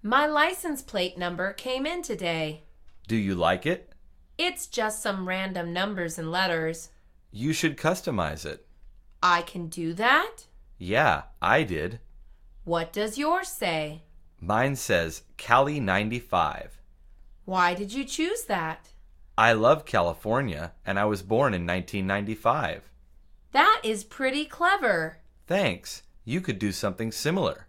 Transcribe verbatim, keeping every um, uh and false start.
My license plate number came in today. Do you like it? It's just some random numbers and letters. You should customize it. I can do that? Yeah, I did. What does yours say? Mine says Cali ninety-five. Why did you choose that? I love California, and I was born in nineteen ninety-five. That is pretty clever. Thanks. You could do something similar.